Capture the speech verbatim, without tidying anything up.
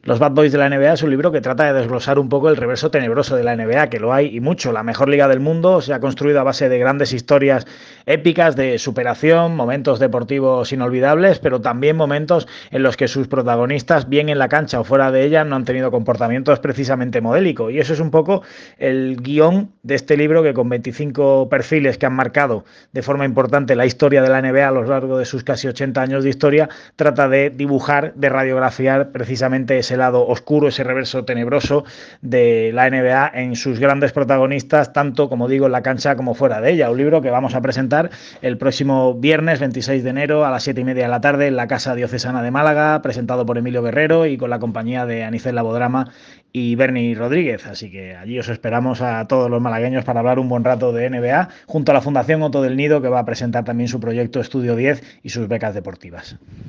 Los Bad Boys de la N B A es un libro que trata de desglosar un poco el reverso tenebroso de la N B A, que lo hay y mucho. La mejor liga del mundo se ha construido a base de grandes historias épicas de superación, momentos deportivos inolvidables, pero también momentos en los que sus protagonistas, bien en la cancha o fuera de ella, no han tenido comportamientos precisamente modélicos. Y eso es un poco el guión de este libro, que con veinticinco perfiles que han marcado de forma importante la historia de la N B A a lo largo de sus casi ochenta años de historia, trata de dibujar, de radiografiar precisamente ese lado oscuro, ese reverso tenebroso de la N B A en sus grandes protagonistas, tanto, como digo, en la cancha como fuera de ella. Un libro que vamos a presentar el próximo viernes veintiséis de enero a las siete y media de la tarde en la Casa Diocesana de Málaga, presentado por Emilio Guerrero y con la compañía de Anicet Labodrama y Berni Rodríguez. Así que allí os esperamos a todos los malagueños para hablar un buen rato de N B A, junto a la Fundación Otto del Nido, que va a presentar también su proyecto Estudio diez y sus becas deportivas.